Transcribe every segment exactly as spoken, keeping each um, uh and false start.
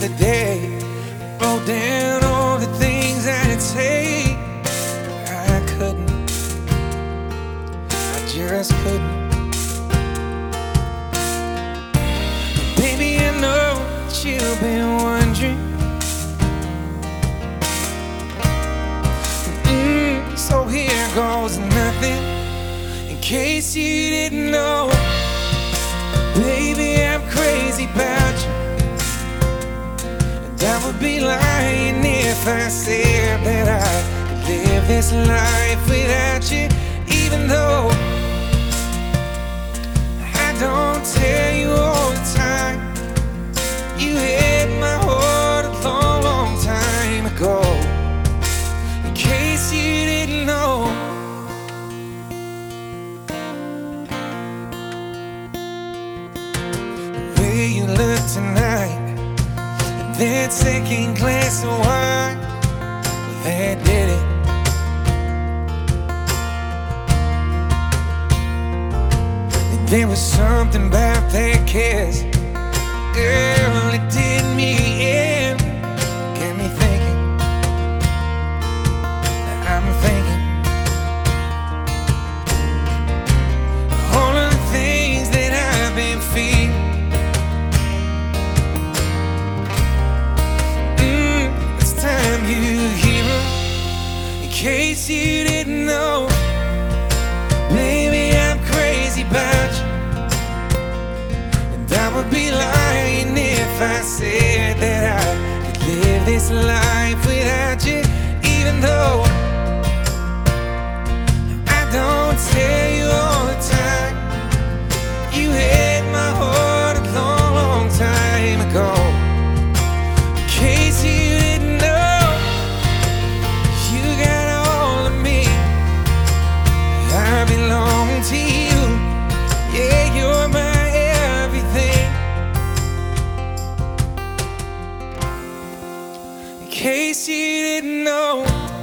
other day. Wrote down all the things I'd say. I couldn't, I just couldn't. Baby, I know that you've been wondering. mm, So here goes nothing. In case you didn't know, baby, I'm crazy about you. And I would be lying if I said that I could live this life without you. Even though I don't tell you all the time, you had my heart a long, long time ago. In case you didn't know, you look tonight, that second glass of wine, that did it. And there was something about that kiss, girl, it did me in. Got me thinking, I'm thinking all of the things that I've been feeling. You hear them, in case you didn't know, baby, I'm crazy about you. And I would be lying if I said that I could live this life without you. Even though I don't tell you all the time, you had my heart a long, long time ago. In case you didn't know, I belong to you. Yeah, you're my everything. In case you didn't know,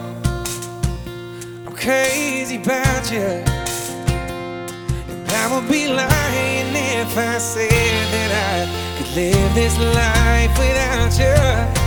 I'm crazy about you. And I would be lying if I said that I could live this life without you.